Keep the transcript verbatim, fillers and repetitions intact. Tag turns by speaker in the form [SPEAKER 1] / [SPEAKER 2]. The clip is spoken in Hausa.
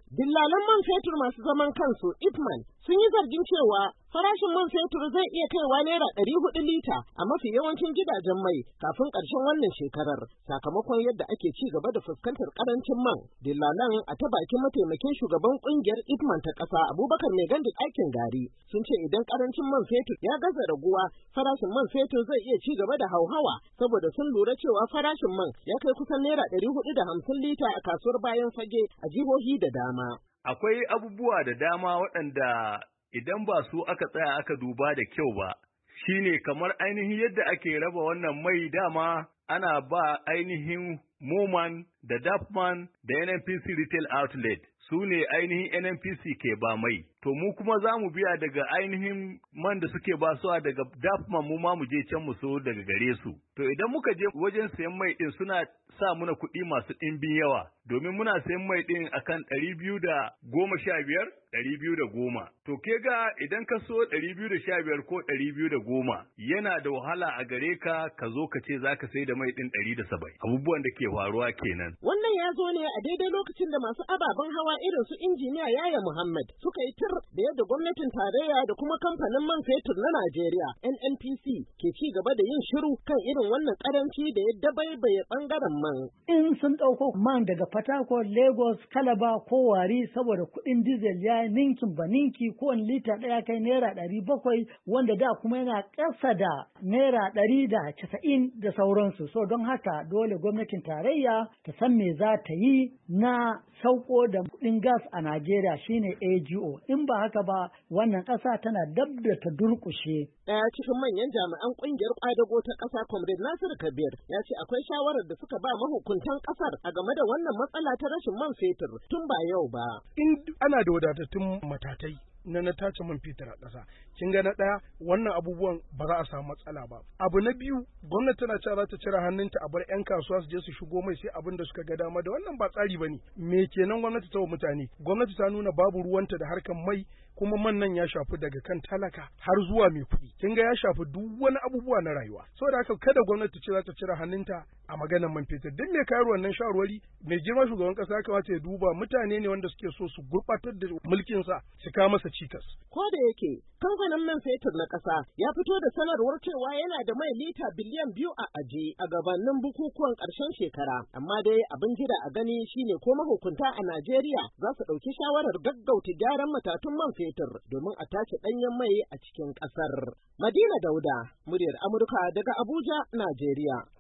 [SPEAKER 1] Dillalan man fetur masu zaman kansu Ipman sun yi zargin cewa farashin man fetur zai iya kaiwa naira ɗari hudu lita a mafi yawancin gidajen mai kafin ƙarshen wannan shekarar sakamakon yadda ake ci gaba da fuskantar ƙarancin man. Dillalan a ta bakin mataimakin shugaban ƙungiyar Ipman ta ƙasa Abubakar Mai Gandi ɗakin gari sun ce idan ƙarancin man fetur ya gaza raguwa farashin man fetur zai iya ci gaba da hauhawa saboda sun lura cewa farashin man ya kai kusan naira ɗari hudu da hamsin lita a kasuwar bayan fage a jihohi da dama.
[SPEAKER 2] Akwai abubuwa da dama waɗanda idan ba su aka tsaya aka duba da kyau ba, shine kamar ainihin yadda ake raba wannan mai dama ana ba ainihin Moman da Dapman da N N P C Retail Outlet su ne ainihin N N P C ke ba mai. To mu kuma za mu biya daga ainihin man da suke basuwa daga Dapman mu ma mu je can mu so daga gare su. To idan muka je wajen sayan mai ɗin suna sa muna kuɗi masu ɗimbin yawa domin muna sayan mai ɗin akan ɗari biyu da goma sha biyar, ɗari biyu da goma. To ke ga idan ka so ɗari biyu da sha biyar ko ɗari biyu da goma yana da wahala a gare ka ka zo ka ce za ka sai da mai ɗin ɗari da saba'in. Abubuwan da ke faruwa kenan.
[SPEAKER 1] Wannan ya zo ne a daidai lokacin da masu ababen hawa irin su injiniya Yaya Muhammad suka yi tir da yadda gwamnatin tarayya da kuma kamfanin man fetur na Najeriya N N P C ke ci gaba da yin shiru kan irin wannan karanci da ya dabaibaye bangaren man.
[SPEAKER 3] In sun ɗauko man daga Fatakwal, Lagos, Kalaba ko Wari saboda kuɗin diesel ya ninkin ba ninki ko wani lita ɗaya kai naira ɗari bakwai wanda da kuma yana ƙasa da naira ɗari da casa'in da sauransu. So don haka dole gwamnatin tarayya ta san me za ta yi na sauko da kuɗin gas a Najeriya shine A G O. In ba haka ba wannan ƙasa tana dab da ta durƙushe.
[SPEAKER 1] Ɗaya cikin manyan jami'an ƙungiyar ƙwadago ta ƙasa Comrade Nasiru Kabir ya ce akwai shawarar da suka ba mahukuntan ƙasar a game da wannan matsala ta rashin man fetur tun ba yau ba.
[SPEAKER 4] In ana da wadatattun matatai na na tace man fetur a ƙasa. Kin ga na ɗaya wannan abubuwan ba za a samu matsala ba. Abu na biyu gwamnati tana cewa za ta cire hannunta a bar 'yan kasuwa su je su shigo mai sai abin da suka ga dama da wannan ba tsari ba ne. Me kenan gwamnati ta wa mutane? Gwamnati ta nuna babu ruwanta da harkar mai kuma man nan ya shafi daga kan talaka har zuwa mai kuɗi. Kin ga ya shafi duk wani abubuwa na rayuwa. Saboda haka kada gwamnati ce za ta cire hannunta a maganar man fetur. Duk mai kayar wannan shawarwari mai girma shugaban ƙasa ya kamata ya duba mutane ne wanda suke so su gurɓatar da mulkinsa su kawo masa cikas.
[SPEAKER 1] Ko da yake kamfanin man fetur na ƙasa ya fito da sanarwar cewa yana da mai lita biliyan biyu a aje a gabanin bukukuwan ƙarshen shekara, amma dai abin jira a gani shine ko mahukunta a Najeriya za su ɗauki shawarar gaggauta gyaran matatun man fetur domin a tace ɗanyen mai a cikin ƙasar. Madina Dauda, muryar Amurka daga Abuja, Najeriya.